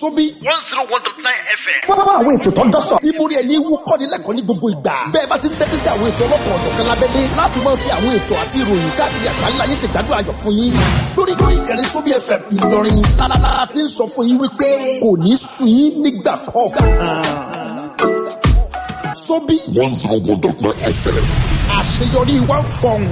Sóbí 101.9 FM. fún àwọn ètò tó dọ́sọ̀ tí múrí ẹni wú kọ́ni lẹ́kọ̀ọ́ ní gbogbo ìgbà. bẹ́ẹ̀ bá ti ń tẹ́tí sí àwọn ètò ọlọ́kan ọ̀dọ̀kan lábẹ́lé láti máa fi àwọn ètò àti ìròyìn káàkiri àgbáńlá yín ṣègbádùn ayọ̀ fún yín. lórí ìkànnì Sóbí FM Ìlọrin lálálá ti ń sọ fún yín wípé kò ní sú yín nígbà kọ̀ọ̀kan. Sóbí 101.9 FM. àṣeyọrí wa ń fọ̀hún.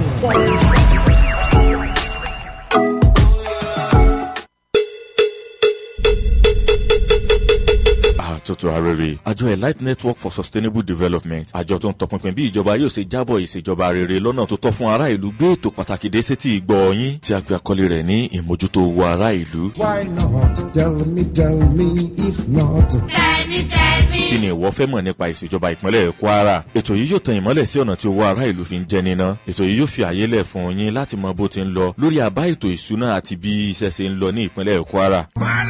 Tuntun arére àjọ Elite Network for Sustainable Development àjọ tó ń tọpinpin bí ìjọba yóò ṣe jábọ̀ ìṣèjọba rere lọ́nà tó tọ́ fún ará ìlú gbé ètò pàtàkì dé sétí ìgbọ́ yín tí a gbé àkọlé rẹ̀ ní ìmójútó owó ará ìlú. Why not? Tell me if not. Tell me. Kí ni ìwọ fẹ́ mọ̀ nípa ìṣèjọba ìpínlẹ̀ Kwara? Ètò yìí yóò tan ìmọ́lẹ̀ sí ọ̀nà tí owó ará ìlú fi ń jẹ níná. Ètò yìí yóò fi àyè lẹ̀ fún yín láti mọ bó ti ń lọ lórí àbá ètò ìṣúná àti bí iṣẹ́ ṣe ń lọ ní ìpínlẹ̀ Kwara.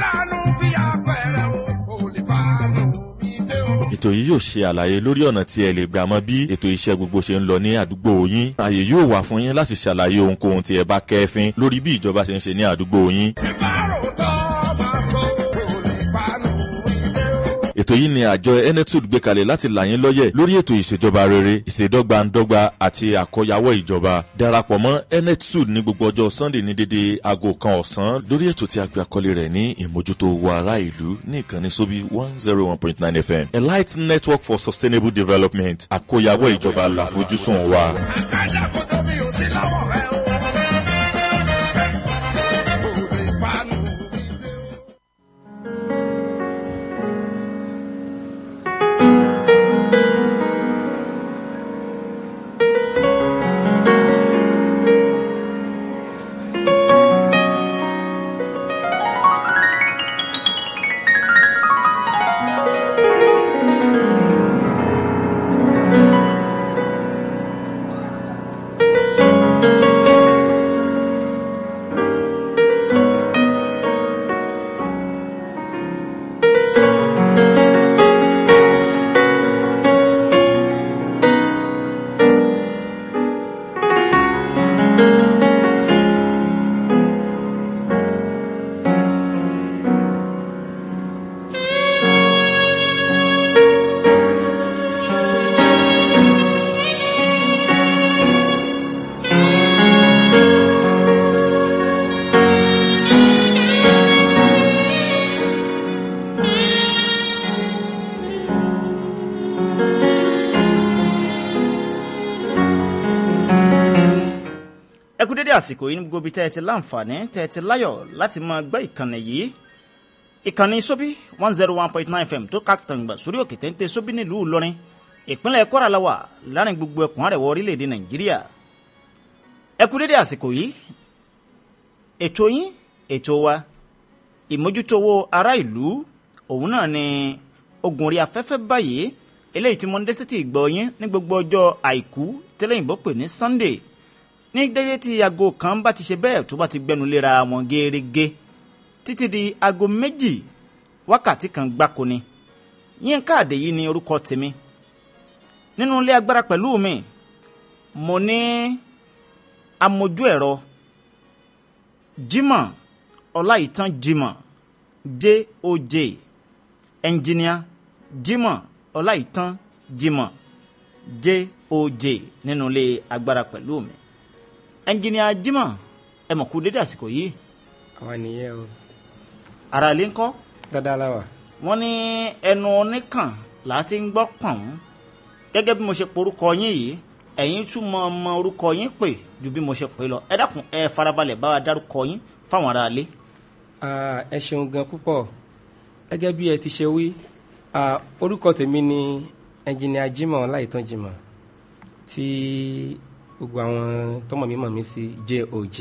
Ètò yìí yóò ṣe àlàyé lórí ọ̀nà tí ẹ lè gbà mọ̀ bí ètò iṣẹ́ gbogbo ṣe ń lọ ní àdúgbò yín. Àyè yóò wà fún yín láti ṣàlàyé ohunkóhun tí ẹ bá kẹ́fín lórí bí ìjọba ṣe ń ṣe ní àdúgbò yín. Ètò yìí ni àjọ Enetud gbé kalẹ̀ láti là yín lọ́yẹ̀ lórí ètò ìṣèjọba rere, ìṣèdọ́gbandọ́gba àti àkọyawọ́ ìjọba. Darapọ̀ mọ́ Enetud ní gbogbo ọjọ́ Sunday ní dédé aago kan ọ̀sán lórí ètò tí a gbé àkọlé rẹ̀ ní ìmójútó owó ará ìlú ní ìkànnì Sóbí 101.9 FM. Elite Network for Sustainable Development, àkọyawọ́ ìjọba làfojúsùn wa. àsìkò yìí ní gbogbo ibi tẹ́ẹ̀tì láǹfààní tẹ́ẹ̀tì láyọ̀ láti máa gbọ́ ìkànnì yìí. Ìkànnì Sóbí 101.9 FM tó kàtàǹgbà sórí òkè téńté Sóbí nílùú Ìlọrin ìpínlẹ̀ Kwara la wà láàrin gbogbo ẹkùn àrẹwọ̀ orílẹ̀-èdè Nàìjíríà. Ẹ kú dédé àsìkò yìí. Ètò yín ètò wa ìmójútó owó ará ìlú òun náà ni ogun orí afẹ́fẹ́ báyìí eléyìí tí mo ń dé sí ti ìgbọ́ yín ní gbogbo ọjọ́ àìkú tẹ́lẹ̀yìnbó pè ní Sunday ní dédé tí aago kan bá ti ṣe bẹ́ẹ̀ tó bá ti gbẹnu léra wọn gẹ́rẹ́gẹ́ títí di aago méjì wákàtí kan gbáko ni. Yínká Àdèyí ni orúkọ tèmi. Nínú ilé agbára pẹ̀lú mi mo ní amójú ẹ̀rọ Jimoh Ọláìtàn Jimoh JOJ, ẹnjìníà Jimoh Ọláìtàn Jimoh JOJ nínú ilé agbára pẹ̀lú mi. Ẹnjìníà Jimoh ẹ mọ̀ kú dédé àsìkò yìí. Àwọn nìyẹn o. Ara ilé ńkọ́? Dáadáa la wà. Wọ́n ní ẹnu oníkàn láti ń gbọ́ pọ̀n. Gẹ́gẹ́ bí mo ṣe porúkọ yín yìí, ẹ̀yin tún mọ orúkọ yín pè ju bí mo ṣe pè lọ. Ẹ dákun ẹ farabalẹ̀ bá wa dárúkọ yín fáwọn ará ilé. Ẹ ṣeun gan púpọ̀. Gẹ́gẹ́ bí ẹ ti ṣe wí, orúkọ tèmi ni ẹnjìníà Jimoh Ọláìtàn Jimoh tí gbogbo àwọn tọmọ mi mọ̀ mí sí JOJ.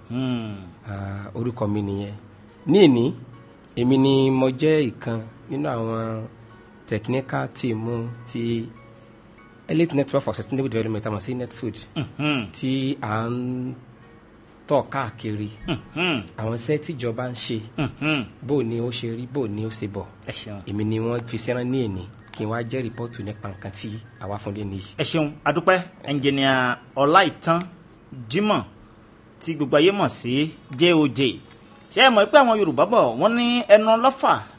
Orúkọ mi nìyẹn. Ní èní èmi ni mo jẹ́ ìkan nínú àwọn technical team ti Elite Network for Sustainable Development àmọ́ sí Netfood tí à ń tọ̀ káàkiri àwọn iṣẹ́ tíjọba ń ṣe bó ni ó ṣe rí bó ni ó ṣe bọ̀ èmi ni wọ́n fi sẹ́rán ní èní kí n wá jẹ́ rìpọ́ọ̀tù nípa nǹkan tí àwa fún lé nìyí. Ẹ ṣeun adúpẹ́ ẹnjìníà Ọláìtàn Jimoh tí gbogbo ayé mọ̀ sí JOJ. Ṣé ẹ mọ̀ pé àwọn Yorùbá bọ̀ wọ́n ní ẹnu ọlọ́fà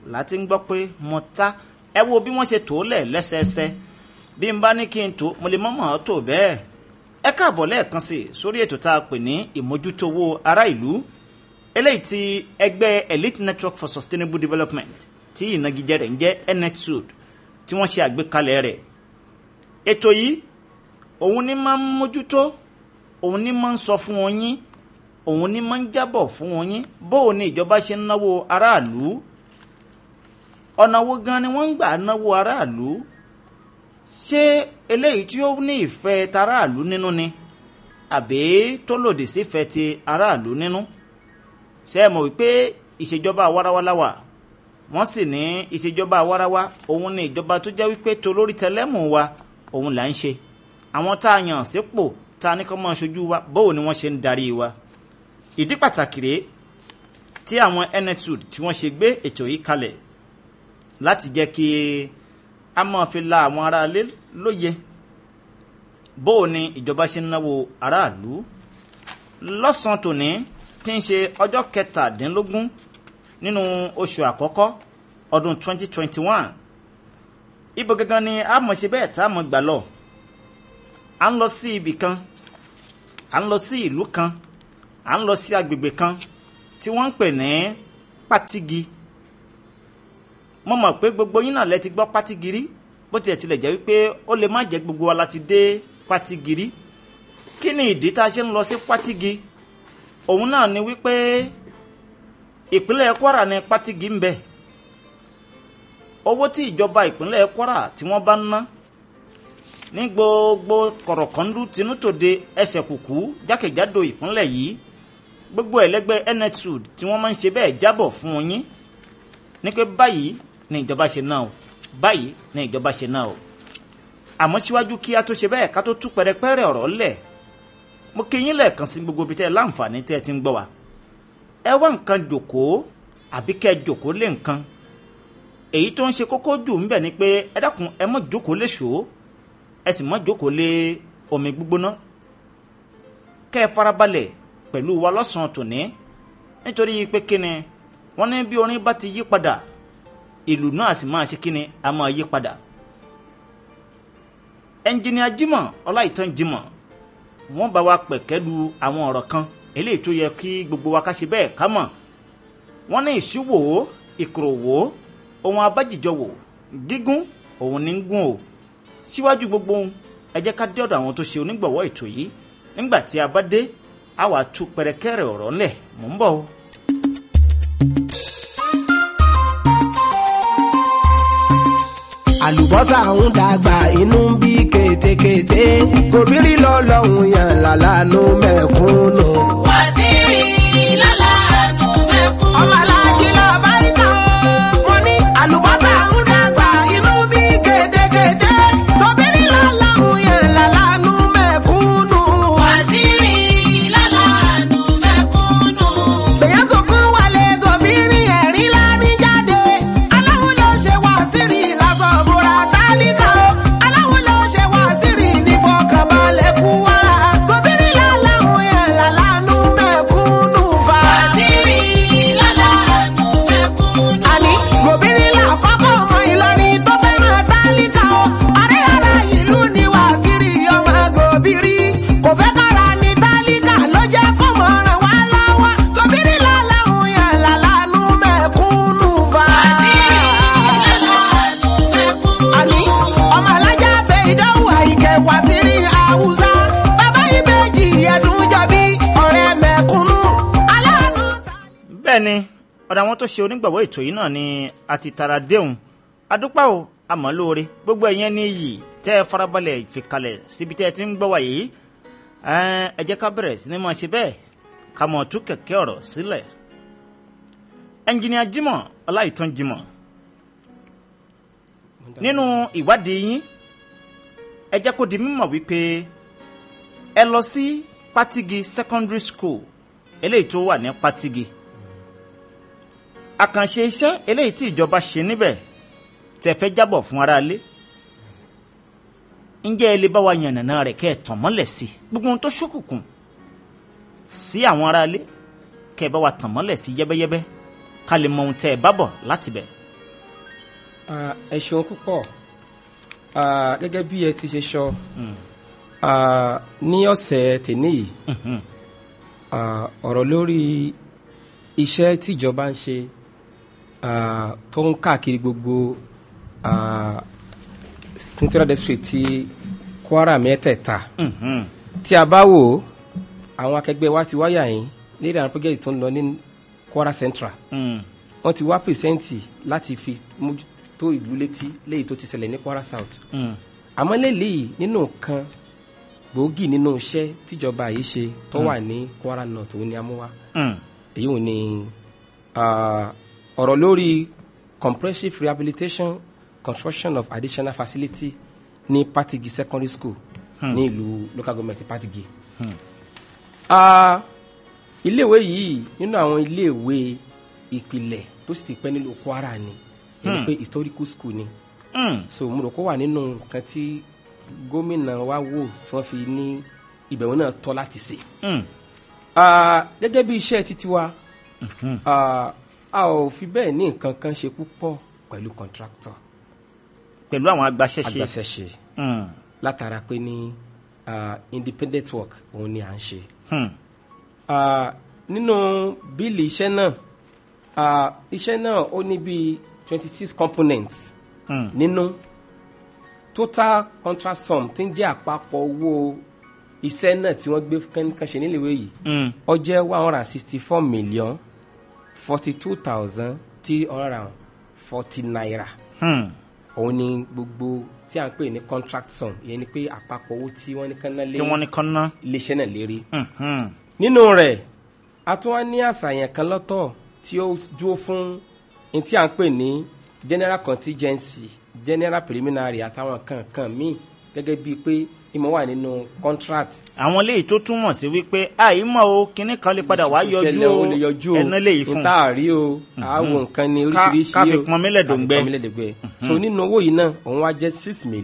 láti ń gbọ́ pé mo ta ẹ wo bí wọ́n ṣe tó lẹ̀ lẹ́sẹẹsẹ bí n bá ní kí n tó mo lè mọ̀mọ́ tó bẹ́ẹ̀. ẹ káàbọ̀ lẹ́ẹ̀kan sí sórí ètò tá a pè ní ìmójútówó ará ìlú eléyìí tí ẹgbẹ́ Elite Network for Sustainable Development tí ìnagijẹ rẹ̀ ń jẹ́ ENETSUD tí wọ́n ṣe àgbékalẹ̀ rẹ̀. ètò yìí òun ni máa ń mójútó òun ni máa ń sọ fún wọn yín òun ni máa ń jábọ̀ fún wọn yín bóò ni ìjọba ṣe ń náwó aráàlú ọ̀nà wo gan ni wọ́n ń gbà náwó aráàlú ṣé eléyìí tí ó ní ìfẹ́ taráàlú nínú ni àbí tó lòdì sífẹ́ ti aráàlú nínú ṣé ẹ mọ̀ wípé ìṣèjọba àwarawa la wà wọ́n sì ní ìṣèjọba àwarawa òun ni ìjọba tó jẹ́ wípé tolórí tẹlẹ́mù wa òun là ń ṣe àwọn tá a yàn sípò tá a ní kó máa ṣojú wa bóò ni wọ́n ṣe ń darí wa. ìdí pàtàkì rèé tí àwọn ENETSUD tí wọ́n ṣe gbé ètò yìí kalẹ̀ láti jẹ́ kí a máa fi la àwọn aráalé lóye bóò ni ìjọba ṣe ń náwó aráàlú. lọ́sàn-án tòní tí ń ṣe ọjọ́ 17 nínú oṣù àkọ́kọ́ ọdún 2021 ibo gangan ni a mọ̀ ṣe bẹ́ẹ̀ tá a mọ̀ gbà lọ. à ń lọ sí ibì kan à ń lọ sí ìlú kan à ń lọ sí agbègbè kan tí wọ́n ń pè ní Pátìgì. mo mọ̀ pé gbogbo yín náà lẹ ti gbọ́ Pátìgì rí bó tiẹ̀ tilẹ̀ jẹ́ wípé ó lè má jẹ́ gbogbo wa la ti dé Pátìgì rí. kí ni ìdí tá a ṣe ń lọ sí Pátìgì? òun náà ni wípé ìpínlẹ̀ Kwara ní Pátìgì ń bẹ. owó tí ìjọba ìpínlẹ̀ Kwara tí wọ́n bá ń ná ní gbogbo kọ̀rọ̀kọ́ndú tinútòde ẹsẹ̀ kùkú jákèjádò ìpínlẹ̀ yìí gbogbo ẹlẹ́gbẹ́ ENETSUD tí wọ́n máa ń ṣe bẹ́ẹ̀ jábọ̀ fún yín ní pé báyìí ni ìjọba ṣe náà o báyìí ni ìjọba ṣe náà o. àmọ́ síwájú kí a tó ṣe bẹ́ẹ̀ ká tó tú pẹ̀rẹ̀pẹ̀rẹ̀ ọ̀rọ̀ lẹ̀ mo kí yín lẹ́ẹ̀kan sí gbogbo ibi tẹ́ ẹ láǹfààní tẹ́ ẹ ti ń gbọ́ wa. ẹ wá nǹkan jòkóó àbí kẹ́ ẹ jòkóó lé nǹkan. èyí tó ń ṣe kókó jù ń bẹ̀ ni pé ẹ dákun ẹ má jókòó lé ṣòó ẹ sì má jókòó lé omi gbígbóná. kẹ́ ẹ farabalẹ̀ pẹ̀lú wa lọ́sàn-án tòní nítorí pé kíni wọ́n ní bí orin bá ti yí padà ìlú náà sì máa ṣe kíni a máa yí padà. ẹnjìnìà Jimoh Ọláìtàn Jimoh wọ́n bá wa pẹ̀kẹ́lu àwọn ọ̀rọ̀ kan eléyìí tó yẹ kí gbogbo wa ká ṣe bẹ́ẹ̀ ká mọ̀. wọ́n ní ìṣíwò ìkòròwò ohun abájìjọwò gígùn òun ní gùn o. síwájú gbogbo ẹ jẹ́ ká dé ọ̀dọ̀ àwọn tó ṣe onígbọ̀wọ́ ètò yìí nígbà tí a bá dé a wà tú pẹ̀rẹ̀kẹ́rẹ̀ ọ̀rọ̀ ńlẹ̀ mò ń bọ̀ o. àlùbọ́sà ń dàgbà inú ń bí kétékété kòbírí lọ́lọ́hún yàn lálánú mẹ́kúnnù. wàsíìrì lálánú mẹ́kúnnù. ọmọ aláàjì lọ báríkà mo ní àlùbọ́sà ń dàgbà inú ń bí kétékété kòbírí lọ́lọ́hún yàn lálánú mẹ́kúnnù. wàsíìrì lálánú mẹ́kúnnù. bẹ̀yẹ̀ sọ̀kún wálé gòbírí ẹ̀rí lárí jáde aláwo ló ṣe wàsíìrì lásán búra tálíkà aláwo ló ṣe wàsíìrì ní fọkànbalẹ̀ kú wa gòbírí lọ́lọ́hún yàn lálánú mẹ́kúnnù fa. wàsíìrì lálánú mẹ́kúnnù. àní gòbírí làkọ́kọ́ ọmọ Ìlọrin tó fẹ́ràn tálíkà o àrẹ ara ìlú ni wàsíìrì ọmọ gòbírí kò fẹ́ kára ní tálíkà ló jẹ́ kó mọ̀ ràn wá lọ́wọ́ gòbírí lọ́lọ́hún yàn lálánú mẹ́kúnnù fa. wàsíìrì lálánú mẹ́kúnnù. àní ọmọ alájà bẹ ìdánwò àyíkẹ́ wàsíìrì Haúsá bàbá ìbejì ẹ̀dùn jọbí ọ̀rẹ́ mẹ̀kúnnù aláàánú. bẹ́ẹ̀ ni ọ̀dọ̀ àwọn tó ṣe onígbọ̀wọ́ ètò yìí náà ni a ti tara déhùn adúpá o àmọ́ lóore gbogbo ẹ̀yẹn ní iyì tẹ́ ẹ farabalẹ̀ ìfikalẹ̀ síbi tẹ́ ẹ ti ń gbọ́ wa yìí ẹ jẹ́ ká bẹ̀rẹ̀ sí ni máa ṣe bẹ́ẹ̀ ká mọ̀ tú kẹ̀kẹ́ ọ̀rọ̀ sílẹ̀. ẹnjìnìà Jimoh Ọláìtàn Jimoh nínú ìwádìí yín ẹ jẹ́ kó di mímọ̀ wípé ẹ lọ sí Pátìgì Secondary School eléyìí tó wà ní Pátìgì. àkànṣe iṣẹ́ eléyìí tí ìjọba ṣe níbẹ̀ tẹ́ fẹ́ jábọ̀ fún aráalé ǹjẹ́ ẹ lè bá wa yànnàná rẹ̀ kẹ́ ẹ tàn mọ́lẹ̀ sí gbogbo ohun tó ṣókùnkùn sí àwọn aráalé kẹ́ ẹ bá wa tàn mọ́lẹ̀ sí yẹ́bẹ́yẹ́bẹ́ ká lè mọ ohun tẹ́ ẹ bá bọ̀ láti bẹ̀. ẹ ṣeun púpọ̀ gẹ́gẹ́ bí ẹ ti ṣe sọ ní ọ̀sẹ̀ tèmi yìí ọ̀rọ̀ lórí iṣẹ́ tíjọba ń ṣe tó ń káàkiri gbogbo Central District ti Kwara mẹ́tẹ̀ẹ̀ta tí a bá wò àwọn akẹgbẹ́ wa ti wáyà yín lédè àwọn pẹ́gẹ́tì tó ń lọ ní Kwara Central wọ́n ti wá pèsèǹtì láti fi mójútó ìlú létí léyìí tó ti ṣẹlẹ̀ ní Kwara South àmọ́ lélẹ́yìí nínú nǹkan gbòógì nínú iṣẹ́ tíjọba yìí ṣe tó wà ní Kwara North òun ni a mú wá èyí ò ní ọ̀rọ̀ lórí comprehensive rehabilitation construction of additional facility ní Patigi Secondary School ní ìlú local government Patigi. Iléèwé yìí nínú àwọn iléèwé ìpìlẹ̀ tó sì ti pẹ́ nílùú Kwara ni ẹni pé historical school ni so mo rò kó wà nínú nǹkan tí gómìnà wa wò tí wọ́n fi ní ìbẹ̀wò náà tọ́ láti ṣe. Gẹ́gẹ́ bí iṣẹ́ títí wa a ò fi bẹ́ẹ̀ ní nǹkan kan ṣe púpọ̀ pẹ̀lú contractor. Pẹ̀lú àwọn agbaṣẹ́ṣe látara pé ní independent work òun ni à ń ṣe. Nínú bíìlì iṣẹ́ náà ó ní bí 26 components nínú total contract sum tí ń jẹ́ àpapọ̀ owó iṣẹ́ náà tí wọ́n gbé kan ṣe níléèwé yìí ó jẹ́ 164,042,340 naira. Òun ni gbogbo tí a ń pè ní contract sum ìyẹn ni pé àpapọ̀ owó tí wọ́n ní kán ná lé iléeṣẹ́ náà lérí. Nínú rẹ̀ a tún wá ní àṣàyàn kan lọ́tọ̀ tí ó dúró fún ní tí a ń pè ní general contingency general preliminary àtàwọn kankan míì gẹ́gẹ́ bíi pé ìmọ̀ wà nínú contract. Àwọn léyìí tó túmọ̀ sí wípé àìmọ̀ o kíní kan lè padà wá yọjú o ẹ̀nà léyìí fún. nta àrí o àwọn nǹkan ní oríṣiríṣi o ká fi pọn mílẹ̀ dòǹgbẹ. So nínú owó yìí náà òun wá jẹ́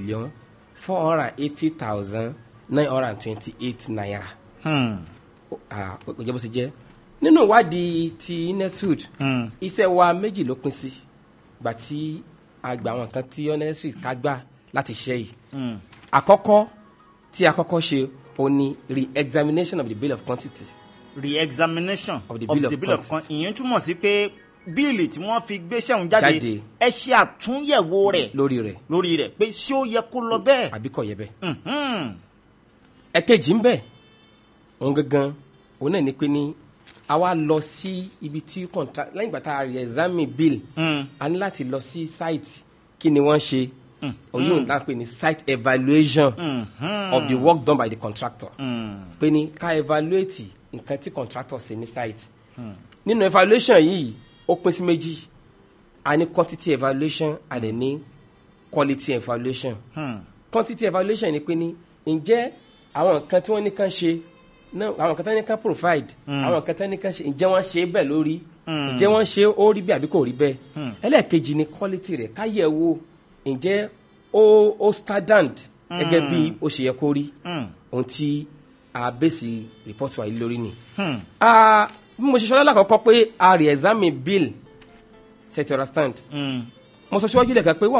6,480,928 naira. Ó jẹ́ bó ṣe jẹ́. Nínú ìwádìí ti NETSUD iṣẹ́ wa méjì ló pín sí gbà tí àgbà àwọn kan tí NETSUD ká gbà láti ṣe yìí. Àkọ́kọ́ tí a kọ́kọ́ ṣe ó ní re-examination of the bill of quantity. Re-examination of the bill of quantity. Ìyẹn túmọ̀ sí pé bíìlì tí wọ́n fi gbé sẹ́hùn jáde ẹ ṣe àtúnyẹ̀wò rẹ̀ lórí rẹ̀ pé ṣé ó yẹ kó lọ bẹ́ẹ̀ àbí kò yẹ bẹ́ẹ̀. Ẹ̀kejì ń bẹ òun gangan òun náà ní pé ní a wá lọ sí ibi tí contract lẹ́yìn ìgbà tá a re-examine bill a ní láti lọ sí site kí ni wọ́n ṣe oyún náà pè ní site evaluation of the work done by the contractor pé ní ká evaluate nǹkan tí contractor ṣe ní site. Nínú evaluation yìí ó pín sí méjì a ní quantity evaluation a dẹ̀ ní quality evaluation. Quantity evaluation ni pé ní ǹjẹ́ àwọn nǹkan tí wọ́n ní kàn ṣe àwọn nǹkan tí wọ́n ní kàn provide àwọn nǹkan tí wọ́n ní kàn ṣe ǹjẹ́ wọ́n ṣe bẹ́ẹ̀ lórí ǹjẹ́ wọ́n ṣe ó rí bẹ́ẹ̀ àbí kò rí bẹ́ẹ̀. Ẹlẹ́ẹ̀kejì ni quality rẹ̀ ká yẹ̀ wò ǹjẹ́ ó standard gẹ́gẹ́ bí ó ṣe yẹ kó rí ohun tí a bẹ́sì report wa yìí lórí ni. Bí mo ṣe sọ lákọ̀ọ́kọ́ pé a re-examine bill set your stand mo sọ síwájú lẹ́ka pé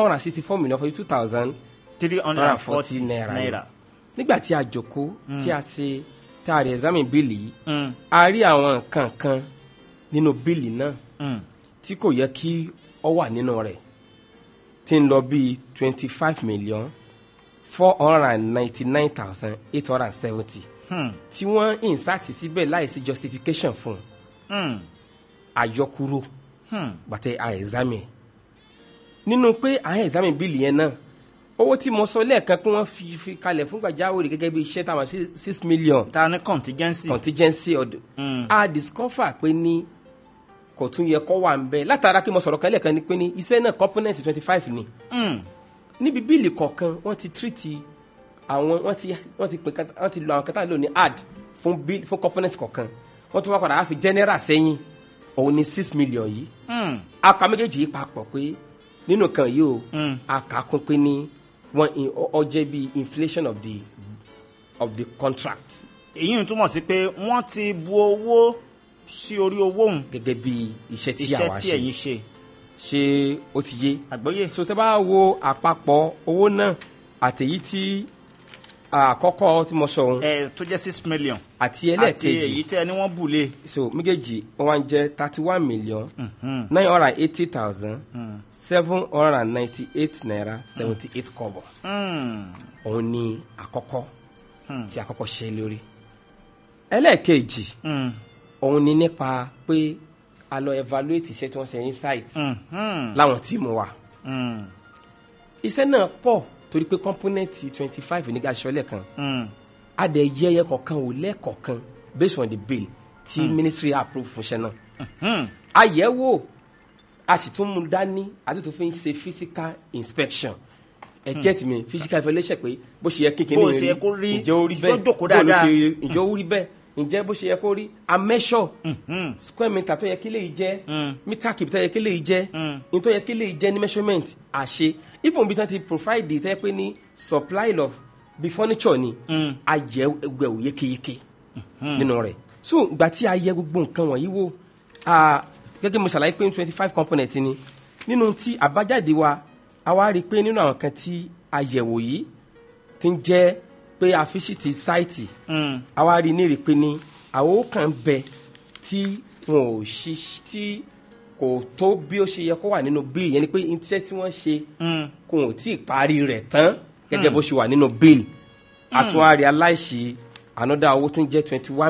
164,042,340 naira. Nígbà tí a jókòó tí a ṣe tí a re-examine bill yìí a rí àwọn nǹkan kan nínú bill náà tí kò yẹ kí ó wà nínú rẹ̀ tí ń lọ bí 25,499,870 tí wọ́n insert síbẹ̀ láìsí justification fún àyọkúrò gbàtẹ́ a examine. Nínú pé a examine bill yẹn náà owó tí mo sọ lẹ́ẹ̀kan pé wọ́n fi kalẹ̀ fún Gbajáwòrè gẹ́gẹ́ bí iṣẹ́ táwọn 6 million ta ní contingency ọdún a discover pé ní kò tún yẹ kó wà ń bẹ látara kí mo sọ̀rọ̀ kan lẹ́ẹ̀kan ni pé ní iṣẹ́ náà component 25 ni níbi bíìlì kọ̀ọ̀kan wọ́n ti treat àwọn wọ́n ti lo àwọn kẹta lò ní add fún component kọ̀ọ̀kan wọ́n tún wá padà á fi general sẹ́yìn òun ni 6 million yìí aka méjèèjì yìí papọ̀ pé nínú kan yìí o aka kún pé ní wọ́n ọjẹ́ bí inflation of the contract. èyí ń túmọ̀ sí pé wọ́n ti bu owó sí orí owó òun gẹ́gẹ́ bí iṣẹ́ tí ẹ̀yin ṣe ṣé ó ti yé àgbọ́yé. so tẹ́ bá wo àpapọ̀ owó náà àtèyí tí àkọ́kọ́ tí mo sọ ohun tó jẹ́ 6 million. àti ẹlẹ́ẹ̀kejì àti èyí tẹ́ ẹni wọ́n bù lé. so méjèèjì wọ́n wá ń jẹ́ 31,980,798 naira 78 kobo. òun ni àkọ́kọ́ tí àkọ́kọ́ ṣe lórí. ẹlẹ́ẹ̀kejì òun ni nípa pé a lọ evaluate iṣẹ́ tí wọ́n ṣe insight láwọn tíìmù wa. iṣẹ́ náà pọ̀ torí pé kọ́mpónẹ́ǹtì 25 ní gàṣọ́lẹ̀ kan a dẹ̀ yẹyẹ kọ̀ọ̀kan wò lẹ́ẹ̀kọ̀ọ̀kan based on the bill tí ministry approve fún iṣẹ́ náà. a yẹ̀ wò a sì tún mú dání àti tó fi ń ṣe physical inspection. ẹ get me physical evaluation pé bó ṣe yẹ kékeré bó ṣe yẹ kó rí ǹjẹ́ ó rí bẹ́ẹ̀ sójókòó dáadáa ǹjẹ́ ó rí bẹ́ẹ̀ ǹjẹ́ bó ṣe yẹ kó rí a measure square meter tó yẹ kí lè jẹ́ meter cube tó yẹ kí lè jẹ́ in tó yẹ kí lè jẹ́ ní measurement àṣe even bí wọ́n ti provide tẹ́ pé ní supply of bí furniture ni a yẹ ẹgbẹ́ òye kéyeke nínú rẹ̀ so ìgbà tí a yẹ gbogbo nǹkan wọ̀nyí wò gẹ́gẹ́ mo ṣàlàyé pé 25 component ni nínú tí àbájáde wa a wá rí i pé nínú àwọn kan tí a yẹ̀wò yìí ti ń jẹ́ pé a fisiti sáìtì a wá rí i ní rí i pé ní àwọn kan bẹ tí wọn ò ṣí tí kò tó bí ó ṣe yẹ kó wà nínú bill yẹn ni pé iṣẹ́ tí wọ́n ṣe kò wọ́n tí ì parí rẹ̀ tán gẹ́gẹ́ bó ṣe wà nínú bill àtúnwárí aláìṣí another owó tó ń jẹ́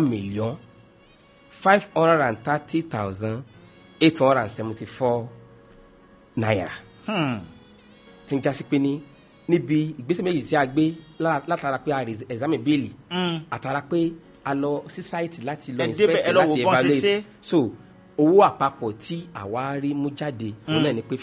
21,530,874 naira tí ń jásí pé ní níbi ìgbésẹ̀ méjì tí a gbé látara pé a rè examine bíìlì àtara pé a lọ sí sáìtì láti lọ inspect láti evaluate so owó àpapọ̀ tí àwa rí mú jáde òun náà ni pé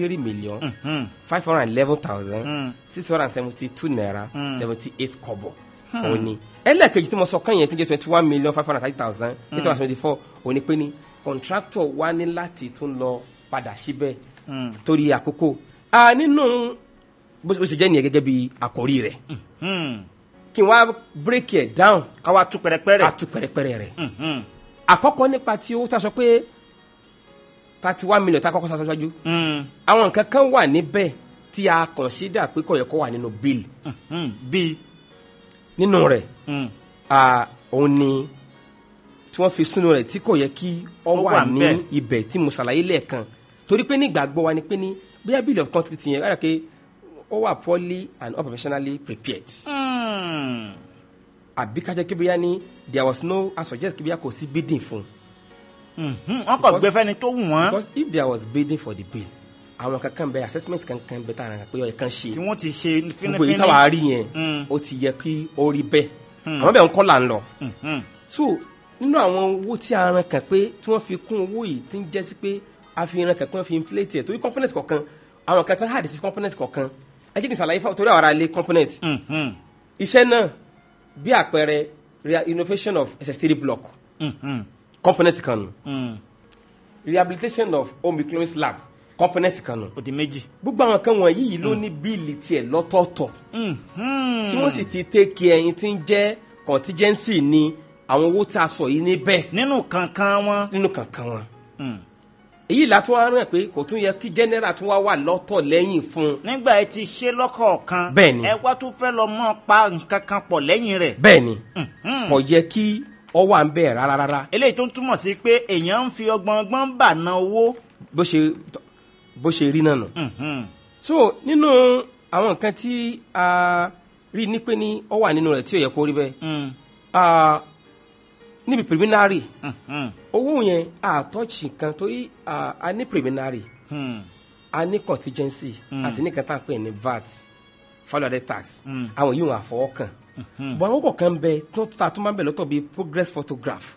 53,511,672 naira 78 kobo òun ni ẹlẹ́ẹ̀kejì tí mo sọ kàn yẹn tí ń jẹ́ 21,530,874 òun ni pé ní contractor wá ní láti tún lọ padà síbẹ̀ torí àkókò nínú bó ṣe jẹ́ nìyẹn gẹ́gẹ́ bí àkórí rẹ̀ kí n wá break it down ká wá tú pẹ̀rẹ̀pẹ̀rẹ̀ rẹ̀ àkọ́kọ́ nípa tí owó tá a sọ pé 31 million tá a kọ́kọ́ sọ ṣáájú àwọn nǹkan kan wà níbẹ̀ tí a consider pé kò yẹ kó wà nínú bill bí nínú rẹ̀ òun ni tí wọ́n fi sínú rẹ̀ tí kò yẹ kí ó wà ní ibẹ̀ tí mo ṣàlàyé lẹ́ẹ̀kan torí pé nígbàgbọ́ wa ni pé ní bóyá bill of quantity yẹn rárá pé ó wà poorly and unprofessionally prepared. àbí kájẹ́ kí bóyá ní there was no I suggest kí bóyá kò sí bidding fún. wọ́n kàn gbé fẹ́ni tó wù wọ́n. because if there was bidding for the bill àwọn kankan bẹ assessment kankan bẹ tá a ràn pé ọ̀yẹ̀ kan ṣe. tí wọ́n ti ṣe fínífíní. gbogbo ìtawà rí yẹn ó ti yẹ kí ó rí bẹ́ẹ̀ àwọn bẹ́ẹ̀ ń kọ́ là ń lọ. so nínú àwọn owó tí a ràn kàn pé tí wọ́n fi kún owó yìí ti ń jẹ́ sí pé a fi ràn kàn pé wọ́n fi inflate ẹ̀ torí component kọ̀ọ̀kan àwọn kan tán hard sí component kọ̀ọ̀kan ẹ jẹ́ kí n ṣàlàyé fún torí àwọn ará ilé component. iṣẹ́ náà bí àpẹẹrẹ innovation of SS3 block component kan nù rehabilitation of home economics lab component kan nù. òdì méjì. gbogbo àwọn kan wọ̀nyí yìí ló ní bíìlì tiẹ̀ lọ́tọ̀ọ̀tọ̀ tí wọ́n sì ti take ẹyin tí ń jẹ́ contingency ní àwọn owó tí a sọ yìí níbẹ̀. nínú kankan wọn. èyí la tún wá rẹ̀ pé kò tún yẹ kí general tún wá wà lọ́tọ̀ lẹ́yìn fún un. nígbà ẹ ti ṣe lọ́kọ̀ọ̀kan. bẹ́ẹ̀ni ẹ wá tún fẹ́ lọ mọ́ pa nǹkan kan pọ̀ lẹ́yìn rẹ̀. bẹ́ẹ̀ni kò yẹ kí ọ wà ń bẹ̀ rárá. eléyìí tó ń túmọ̀ sí pé èèyàn ń fi ọgbọ́n bà ná owó. bó ṣe rí náà nù. so nínú àwọn nǹkan tí a rí ní pé ní ọ wà nínú rẹ̀ tí ò yẹ kó rí bẹ́ẹ̀ níbi preliminary owó yẹn àtọ́jì kan torí a ní preliminary a ní contingency a sì ní kan tá à ń pè ní VAT value added tax àwọn yìí wọn àfọwọ́kàn bọ́n àwọn kọ̀ọ̀kan bẹ tó máa ń bẹ̀ lọ́tọ̀ bíi progress photograph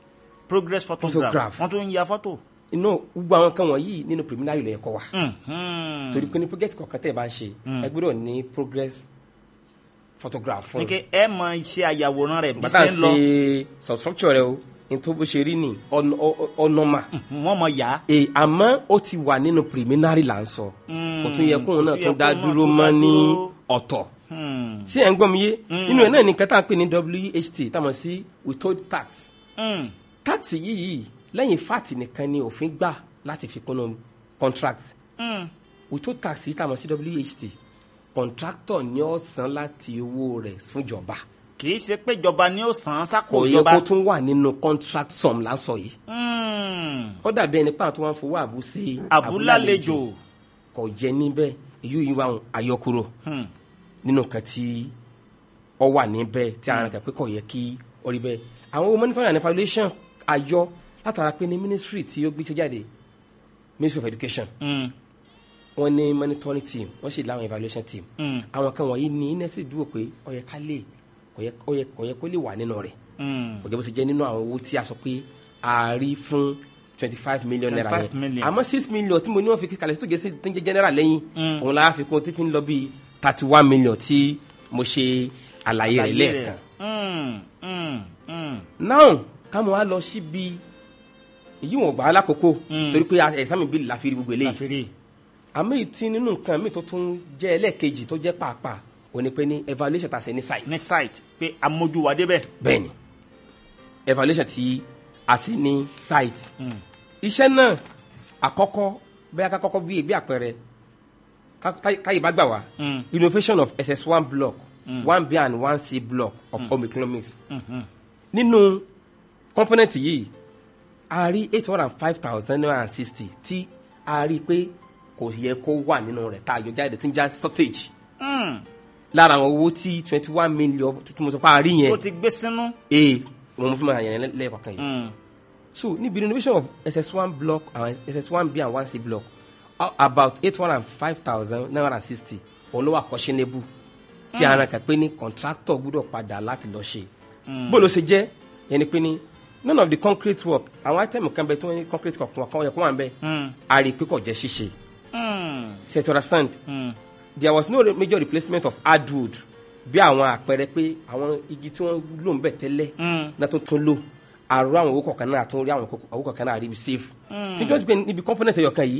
wọ́n tún ń ya fọ́tò. inú gbogbo àwọn kan wọ̀nyí nínú preliminary lè kọ́ wa torí pé ní project kọ̀ọ̀kan tẹ́ ẹ bá ń ṣe ẹ gbọ́dọ̀ ní progress photograph fún un. ní kí ẹ mọ iṣẹ́ àyàwòrán rẹ̀ bí bàtà ṣe ń lọ. ṣe substructure rẹ o ní tó bó ṣe rí ni ọ̀nọ́mà. wọ́n mọ yá. àmọ́ ó ti wà nínú preliminary là ń sọ kò tún yẹ kóun náà tún dá dúró mọ́ ní ọ̀tọ̀. ṣé ẹ̀ ń gbọ́ mi yé nínú ẹ̀ náà ní kẹta ń pè ní WHT táwọn sí withhold tax. tax yìí lẹ́yìn VAT nìkan ni òfin gbà láti fi kúnnú contract without tax yìí tàmọ̀ sí WHT contractor ni ó san láti owó rẹ̀ fúnjọba. kì í ṣe pé ìjọba ni ó san án sákò kò yẹ ìjọba. kó tún wà nínú contract sum lásọ yìí. ó dàbí ẹni pàtó wọn fowó àbú ṣe àbúlálejò. kò jẹ níbẹ̀ èyí yìí wà àyọkúrò nínú kan tí ó wà níbẹ̀ tí a ràn kẹ́ pé kò yẹ kí ó rí bẹ́ẹ̀. àwọn monitoring and evaluation àjọ látara pé ní ministry tí ó gbé ṣe jáde Ministry of Education wọ́n ní monitoring team wọ́n sì láwọn evaluation team àwọn kan wọ̀nyí ní inẹ́sì dúró pé ó yẹ ká lè kò yẹ kó lè wà nínú rẹ̀ kò jẹ́ bó ṣe jẹ́ nínú àwọn owó tí a sọ pé a rí fún 25 million naira yẹn àmọ́ 6 million tí mo ní wọ́n fi kíkalẹ̀ tó jẹ́ tó ń jẹ́ general lẹ́yìn òun la fi kún tí fi ń lọ bí 31 million tí mo ṣe àlàyé rẹ̀ lẹ́ẹ̀kan. now káwọn wá lọ síbi èyí wọn gbà á lákòókò torí pé ẹ̀sán bíi la fi rí gbogbo eléyìí àmì ìtì nínú nǹkan mi tó tún jẹ́ ẹlẹ́ẹ̀kejì tó jẹ́ pàápàá ò ní pé ní evaluation tá a ṣe ní site. ní site pé amójúwa débẹ̀. bẹ́ẹ̀ni evaluation tí a ṣe ní site. iṣẹ́ náà àkọ́kọ́ bẹ́ẹ̀ ká kọ́kọ́ bí àpẹẹrẹ káyì bá gbà wá renovation of SS1 block 1B and 1C block of home economics. nínú component yìí a rí 805,960 tí a rí pé kò yẹ kó wà nínú rẹ̀ tá a yọ jáde tí ń já shortage. lára àwọn owó tí 21 million tí mo sọ pé a rí yẹn. ó ti gbé sínú. wọn fi máa yẹn lẹ́ẹ̀kọ̀kan yìí. so níbi renovation of SS1 block and SS1B and 1C block about 805,960 òun ló wà questionable tí a ràn kà pé ní contractor gbúdọ̀ padà láti lọ ṣe. bó ló ṣe jẹ́ yẹn ni pé ní none of the concrete work àwọn item kan bẹ tó ní concrete work kan yẹ kó wà ń bẹ a rí i pé kò jẹ́ ṣíṣe. so you understand there was no major replacement of hardwood bí àwọn àpẹẹrẹ pé àwọn igi tí wọ́n lò ń bẹ̀ tẹ́lẹ̀ náà tó tún lò àrò àwọn owó kọ̀ọ̀kan náà àtúnrí àwọn owó kọ̀ọ̀kan náà rí bí safe. tí wọ́n ti gbé níbi component ẹ̀yọ̀ kan yìí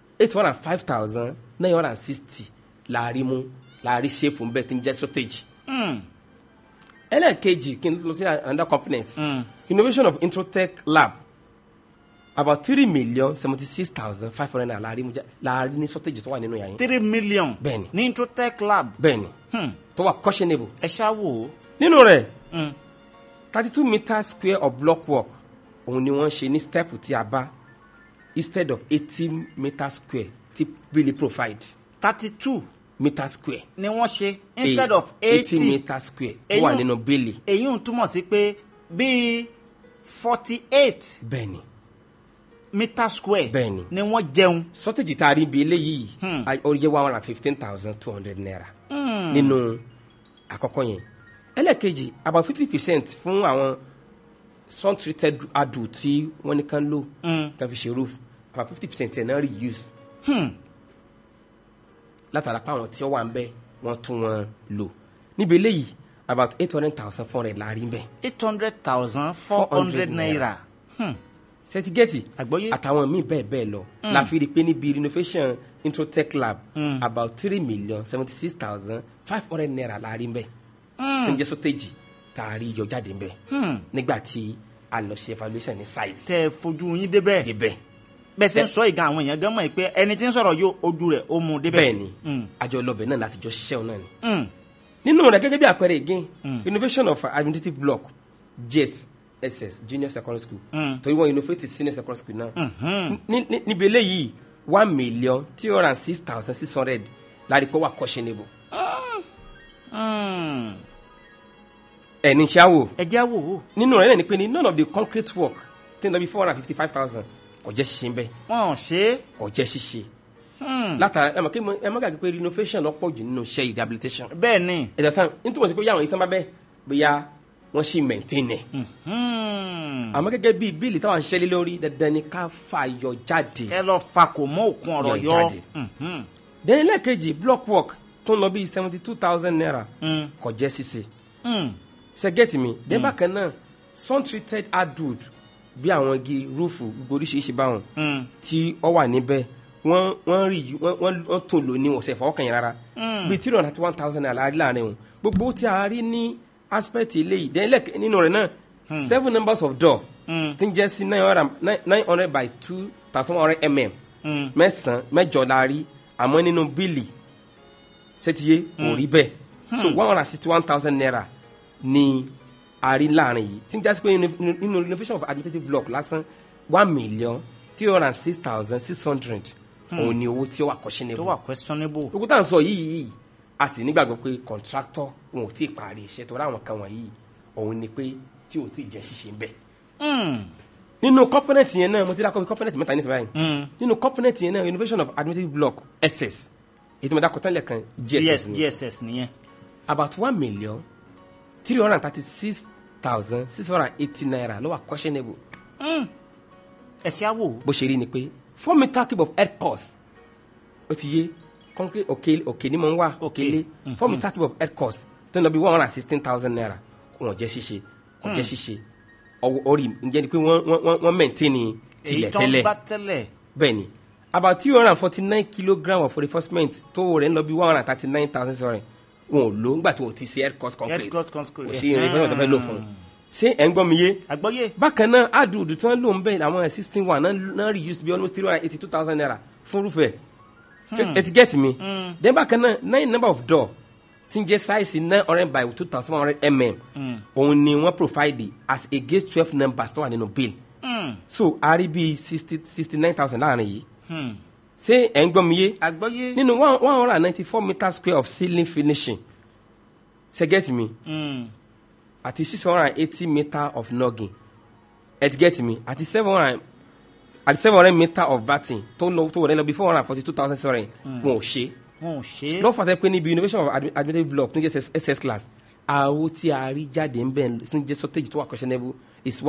805,960 láàrí mú láàrí safe ń bẹ̀ tí ń jẹ́ shortage. ẹlẹ́ẹ̀kejì kí n lọ sí another component innovation of Introtech lab about 3,076,500 naira láàrin ní shortage tó wà nínú yàrá yẹn. 3 million. bẹ́ẹ̀ni ní Introtech lab. bẹ́ẹ̀ni tó wà questionable. ẹ ṣá wò ó. nínú rẹ̀ 32 meters square of block work òun ni wọ́n ṣe ní step tí a bá instead of 18 meters square tí Billy provide. 32 meters square. ni wọ́n ṣe instead of 80 meters square tó wà nínú Billy. èyí ń túmọ̀ sí pé bíi 48. bẹ́ẹ̀ni. meter square. bẹ́ẹ̀ni. ni wọ́n jẹun. shortage tá a rí bí eléyìí ó jẹ́ 115,200 naira. nínú àkọ́kọ́ yẹn. ẹlẹ́ẹ̀kejì about 50% fún àwọn sun treated adult tí wọ́n ní kán lò kán fi ṣe roof about 50% ẹ̀ náà reuse. látara pé àwọn tí ó wà ń bẹ wọ́n tún wọn lò. níbi eléyìí about 800,400 la rí ń bẹ. 800,400 naira. sẹtigẹti àgbọ́yé àtàwọn míì bẹ́ẹ̀ bẹ́ẹ̀ lọ la fi rí i pé níbi renovation Introtech lab about 3,076,500 naira la rí ń bẹ. tó ń jẹ́ shortage tá a rí yọ jáde ń bẹ. nígbà tí a lọ ṣe evaluation ní site. tẹ fojú yín débẹ̀. bẹ́ẹ̀ ṣe ń sọ ìgbà àwọn èèyàn gan mọ̀ pé ẹni tí ń sọ̀rọ̀ yóò ojú rẹ̀ ó mú débẹ̀. bẹ́ẹ̀ni àjọ lọbẹ náà láti jọ ṣiṣẹ́ òun náà ni. nínú rẹ̀ gẹ́gẹ́ bí àpẹẹrẹ again innovation of administrative block JSS junior secondary school torí wọn innovate senior secondary school náà. níbi eléyìí 1,206,600 láti pé wà questionable. ẹni ṣe àwò. ẹ jẹ́ àwò o. nínú rẹ̀ náà ni pé ní none of the concrete work tí ń lọ bí 455,000 kò jẹ́ ṣíṣe ń bẹ́. wọ́n ṣe. kò jẹ́ ṣíṣe. látara ẹ mọ̀ gàgbé pé renovation lọ́pọ̀ jù nínú iṣẹ́ rehabilitation. bẹ́ẹ̀ ni. ẹ̀dá sáà nítorí pé yàwọn ìtàn bá bẹ́ẹ̀ bóyá wọ́n sì maintain ẹ̀. àmọ́ gẹ́gẹ́ bíi bíìlì táwọn ṣẹ́ lé lórí dandan ni ká fàyọ jáde. ẹ lọ fa kò mọ òkun ọ̀rọ̀ yọ. then lẹ́ẹ̀kejì block work tó ń lọ bíi 72,000 naira kò jẹ́ ṣíṣe. ṣe get me then bákan náà sun treated hardwood bí àwọn igi rúfù gbogbo oríṣiríṣi báwọn tí ó wà níbẹ̀ wọ́n tún lò ní ọ̀sẹ̀ ìfọwọ́kàn yẹn rárá bíi 391,000 naira láàrin wọn gbogbo tí a rí ní aspect eléyìí then nínú rẹ̀ náà 7 numbers of door tí ń jẹ́ sí 900 by 2,100 mm mẹ́sàn-án mẹ́jọ la rí àmọ́ nínú bíìlì ṣètìyé kò rí bẹ́ẹ̀ so 161,000 naira ni a rí láàrin yìí tí n jásí pé nínú renovation of administrative block lásán 1,306,600 òun ni owó tí ó wà questionable. tó wà questionable. gbogbo tá à ń sọ yìí a sì nígbàgbọ́ pé contractor wọn ò tí ì parí iṣẹ́ tó ráwọn kan wọ̀nyí òun ni pé tí ò tí ì jẹ́ ṣíṣe ń bẹ̀. nínú component yẹn náà mo ti dákọ̀ bí component mẹ́ta ní ìsìnbáyìí nínú component yẹn náà renovation of administrative block ss ètò ìmọ̀dá kọ̀tán lẹ́ẹ̀kan gss nìyẹn. about 1,336,680 naira ló wà questionable. ẹ̀sìn àwò. bó ṣe rí ni pé 4 meter cube of head cost ó ti yé concrete òkè ní mọ̀ ń wà òkèlé 4 meter cube of head cost tó ń lọ bí 116,000 naira kò jẹ́ ṣíṣe kò jẹ́ ṣíṣe orí ǹjẹ́ ni pé wọ́n maintain tilẹ̀ tẹ́lẹ̀ èyí tó ń bá tẹ́lẹ̀. bẹ́ẹ̀ ni about 249 kilogram of reinforcement tó rẹ̀ ń lọ bí 139,000 wọn ò lò nígbà tí wọ́n ti ṣe head cost concrete kò sí reinforcement tó fẹ́ lò fún un ṣé ẹ̀ ń gbọ́ mi yé. àgbọ́yé. bákan náà àdùdù tí wọ́n lò ń bẹ̀ àwọn existing one náà reused bí almost 382,000 naira fún rúfẹ́ ẹ ti get me. then bákan náà 9 number of door tí ń jẹ́ size 900 by 2,100 mm òun ni wọ́n provide as against 12 numbers tó wà nínú bill. so a rí bí 69,000 láàrin yìí. ṣé ẹ̀ ń gbọ́ mi yé. àgbọ́yé. nínú 194 meter square of ceiling finishing ṣe get me. àti 680 meter of nogging ẹ ti get me àti 700 meter of batting tó wọlé lọ bí 442,000 wọn ò ṣe. lọ́ fàtẹ́ pé níbi innovation of administrative block ní jẹ́ ss class àwo tí a rí jáde ń bẹ̀ ní jẹ́ shortage tó wà questionable is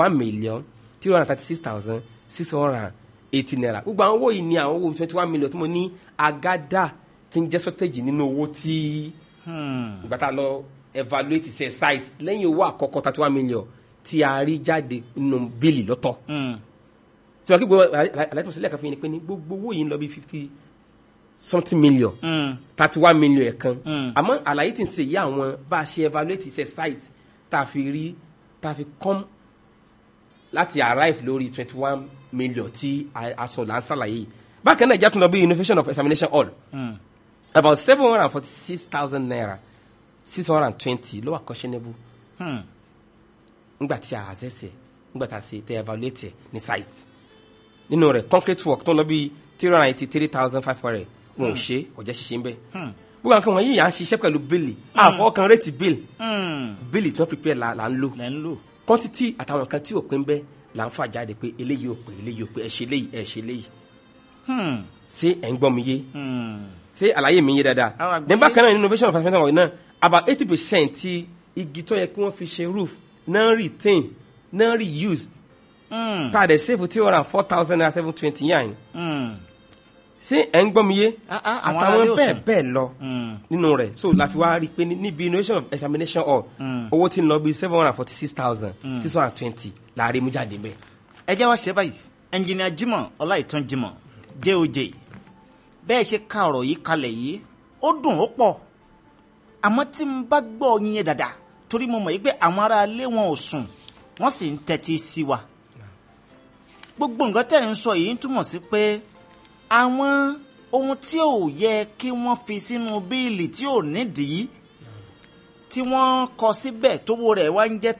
1,336,680 naira. gbogbo àwọn owó yìí ni àwọn owó 21 million tí mo ní agada tí ń jẹ́ shortage nínú owó tí ìgbà tá a lọ evaluate ṣe site lẹ́yìn owó àkọ́kọ́ 31 million tí a rí jáde nínú bíìlì lọ́tọ̀. tí wọ́n kí gbogbo aláìtọ́sílẹ̀ kan fi ní pé ní gbogbo owó yìí ń lọ bí 50 something million 31 million ẹ̀kan àmọ́ àlàyé tí ń ṣe yí àwọn bá a ṣe evaluate ṣe site tá a fi come láti arrive lórí 21 million tí aṣọ là ń ṣàlàyé yìí. bákan náà ìjà tún lọ bí innovation of examination hall about 746,000 naira 620 ló wà questionable. nígbà tí a assess ẹ̀ nígbà tí a ṣe tẹ evaluate ẹ̀ ní site nínú rẹ̀ concrete work tó ń lọ bí 383,500 wọn ò ṣe kò jẹ́ ṣíṣe ń bẹ́. gbogbo àwọn kan wọ̀nyí à ń ṣiṣẹ́ pẹ̀lú bíìlì àfọwọ́kan rate bill bíìlì tí wọ́n prepare là ń lò quantity àtàwọn kan tí ò pín bẹ́ là ń fà jáde pé eléyìí ò pé eléyìí ò pé ẹ ṣe léyìí ẹ ṣe léyìí. ṣé ẹ̀ ń gbọ́ mi yé ṣé àlàyé mi yé dáadáa. ní bákan náà innovation of examination wọ̀nyí náà about 80% ti igi tó yẹ kí wọ́n fi ṣe roof náà retain náà reused tá a dẹ̀ save 204,720 yan. ṣé ẹ̀ ń gbọ́ mi yé àtàwọn bẹ́ẹ̀ lọ nínú rẹ̀ so la fi wá rí i pé níbi innovation of examination hall owó tí ń lọ bí 746,620 láàrin mú jáde bẹ́ẹ̀. ẹ jẹ́ wá ṣe báyìí ẹnjìnìà Jimoh Ọláìtàn Jimoh JOJ bẹ́ẹ̀ ṣe ka ọ̀rọ̀ yìí kalẹ̀ yìí ó dùn ó pọ̀ àmọ́ tí n bá gbọ́ yín yẹn dáadáa torí mo mọ̀ yìí pé àwọn ará ilé wọn ò sùn wọ́n sì ń tẹ́tí sí wa gbogbo nǹkan tẹ́ ń sọ yìí ń túmọ̀ sí pé àwọn ohun tí ò yẹ kí wọ́n fi sínú bíìlì tí ò nídìí tí wọ́n kọ síbẹ̀ tówó rẹ̀ wá ń jẹ́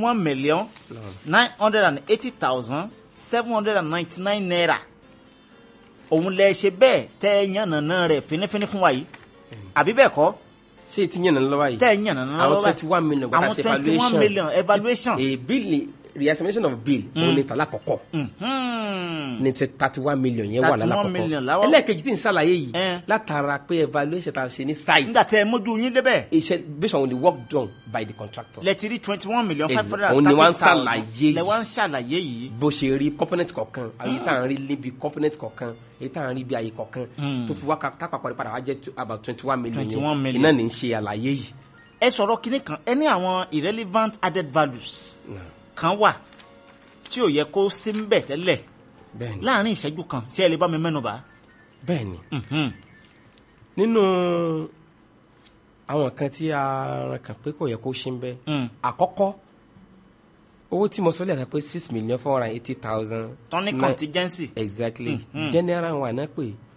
31,980,799 naira òun lẹ ṣe bẹ́ẹ̀ tẹ́ yànnàná rẹ̀ fínífíní fún wa yìí àbí bẹ́ẹ̀ kọ́. ṣé ti yànnà lọ́wọ́ yìí tẹ́ yànnàná lọ́wọ́ àwọn 21 million gbọ́dọ̀ ṣe evaluation àwọn 21 million evaluation. bill re-examination of bill òun ni tàlá kọ̀kọ́ ní 31 million yẹn wà lálá kọ̀kọ́ ẹlẹ́ẹ̀kejì tí ń ṣàlàyé yìí látara pé evaluation ta ṣe ní site. nígbà tẹ ẹ mójú yín débẹ̀. iṣẹ́ based on the work done by the contractor. lẹ́tí rí 21,530,000 òun ni wọ́n ń ṣàlàyé yìí lẹ́ wọ́n ń ṣàlàyé yìí. bó ṣe rí component kọ̀ọ̀kan àyè tá à ń rí níbi component kọ̀ọ̀kan èyí tá à ń rí bí àyè kọ̀ọ̀kan tó fi wá tápapọ̀ padà wá jẹ́ about 21 million yẹn iná ní ń ṣe àlàyé yìí. ẹ sọ̀rọ̀ kinní kan ẹ ní àwọn irrelevant added values kan wà tí ò yẹ kó sí ń bẹ̀ tẹ́lẹ̀ láàrin ìṣẹ́jú kan sí ẹ lè bá mi mẹ́nu bà. bẹ́ẹ̀ni nínú àwọn kan tí a ràn kàn pé kò yẹ kó sí ń bẹ́ àkọ́kọ́ owó tí mo sọ lẹ́ẹ̀kan pé 6,480,000. tọ́ní contingency. exactly general one náà pé